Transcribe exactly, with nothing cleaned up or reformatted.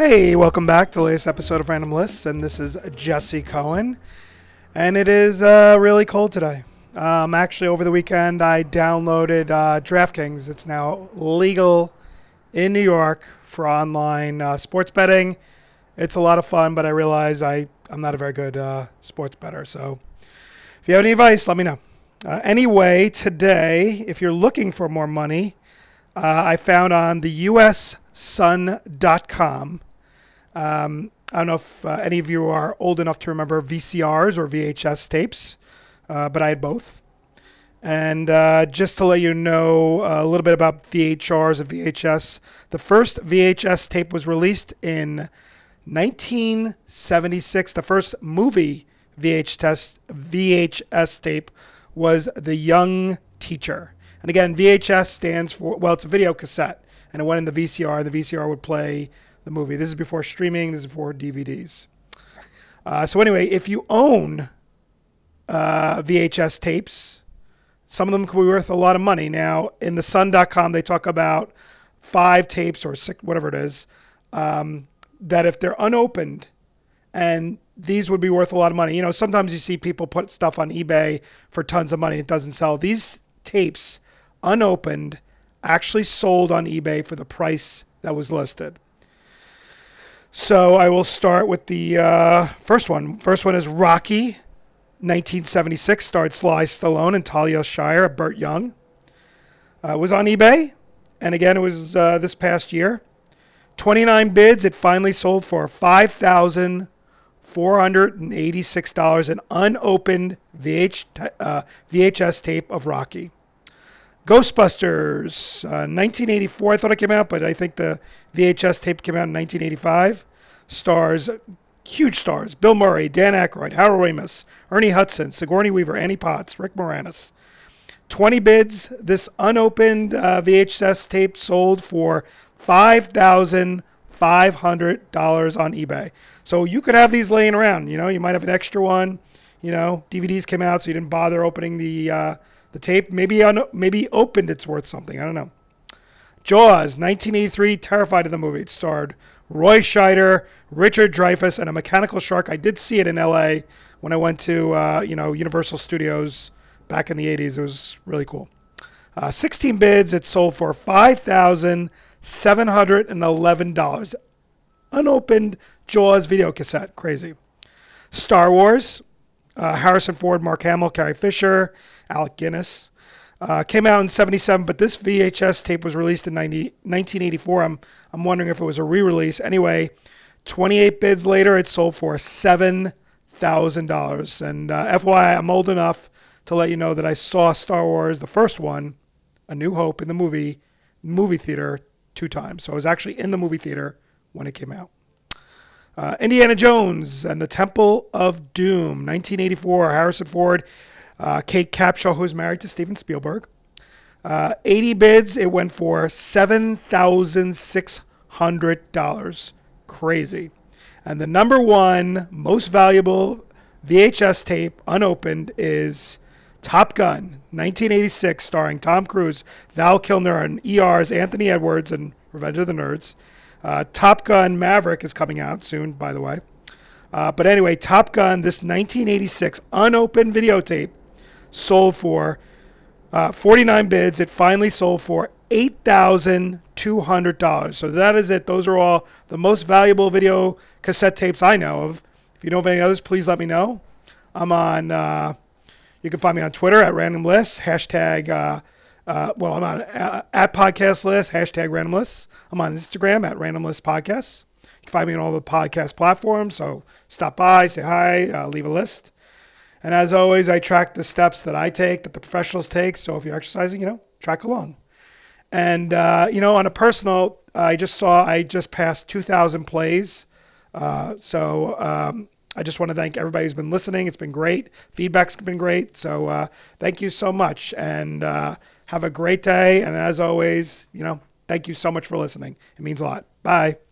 Hey, welcome back to the latest episode of Random Lists, and this is Jesse Cohen, and it is uh, really cold today. Um, actually, over the weekend, I downloaded uh, DraftKings. It's now legal in New York for online uh, sports betting. It's a lot of fun, but I realize I, I'm not a very good uh, sports bettor, so if you have any advice, let me know. Uh, anyway, today, if you're looking for more money, uh, I found on the U S sun dot com. Um, I don't know if uh, any of you are old enough to remember V C Rs or V H S tapes, uh, but I had both. And uh, just to let you know a little bit about V H Rs and V H S, the first V H S tape was released in nineteen seventy-six. The first movie V H S, V H S tape was The Young Teacher. And again, V H S stands for, well, it's a video cassette. And it went in the V C R. The V C R would play the movie. This is before streaming. This is before D V Ds. Uh, so anyway, if you own uh, V H S tapes, some of them can be worth a lot of money. Now, in the sun dot com, they talk about five tapes or six, whatever it is, um, that if they're unopened, and these would be worth a lot of money. You know, sometimes you see people put stuff on eBay for tons of money. It doesn't sell. These tapes, unopened, actually sold on eBay for the price that was listed. So I will start with the uh, first one. First one is Rocky, nineteen seventy-six, starred Sly Stallone and Talia Shire, Burt Young. Uh, it was on eBay, and again, it was uh, this past year. twenty-nine bids, it finally sold for five thousand four hundred eighty-six dollars, an unopened V H, uh, V H S tape of Rocky. Ghostbusters, uh, nineteen eighty-four, I thought it came out, but I think the V H S tape came out in nineteen eighty-five. Stars, huge stars, Bill Murray, Dan Aykroyd, Harold Ramis, Ernie Hudson, Sigourney Weaver, Annie Potts, Rick Moranis. twenty bids. This unopened uh, V H S tape sold for five thousand five hundred dollars on eBay. So you could have these laying around. You know, you might have an extra one. You know, D V Ds came out, so you didn't bother opening the uh, the tape. Maybe un- maybe opened, it's worth something. I don't know. Jaws, nineteen eighty-three, terrified of the movie. It starred Roy Scheider, Richard Dreyfuss, and a mechanical shark. I did see it in L A when I went to uh, you know Universal Studios back in the eighties. It was really cool. Uh, sixteen bids. It sold for five thousand seven hundred eleven dollars. Unopened Jaws video cassette. Crazy. Star Wars. Uh, Harrison Ford, Mark Hamill, Carrie Fisher, Alec Guinness. Uh, came out in seventy-seven, but this V H S tape was released in nineteen eighty-four. I'm I'm wondering if it was a re-release. Anyway, twenty-eight bids later, it sold for seven thousand dollars. And uh, F Y I, I'm old enough to let you know that I saw Star Wars, the first one, A New Hope, in the movie movie theater two times. So I was actually in the movie theater when it came out. Uh, Indiana Jones and the Temple of Doom, nineteen eighty-four, Harrison Ford, uh, Kate Capshaw, who's married to Steven Spielberg. Uh, eighty bids, it went for seven thousand six hundred dollars. Crazy. And the number one most valuable V H S tape, unopened, is Top Gun, nineteen eighty-six, starring Tom Cruise, Val Kilmer, and E R's Anthony Edwards and Revenge of the Nerds. Uh, Top Gun Maverick is coming out soon, by the way. Uh, but anyway, Top Gun, this nineteen eighty-six unopened videotape, sold for uh, forty-nine bids. It finally sold for eight thousand two hundred dollars. So that is it. Those are all the most valuable video cassette tapes I know of. If you know of any others, please let me know. I'm on, uh, you can find me on Twitter at Random Lists, hashtag, uh, uh, well, I'm on uh, at Podcast List, hashtag Random Lists. I'm on Instagram at Random List Podcasts. You can find me on all the podcast platforms, so stop by, say hi, uh, leave a list. And as always, I track the steps that I take, that the professionals take, so if you're exercising, you know, track along. And, uh, you know, on a personal, I just saw, I just passed two thousand plays. Uh, so um, I just want to thank everybody who's been listening. It's been great. Feedback's been great. So uh, thank you so much. And uh, have a great day. And as always, you know, thank you so much for listening. It means a lot. Bye.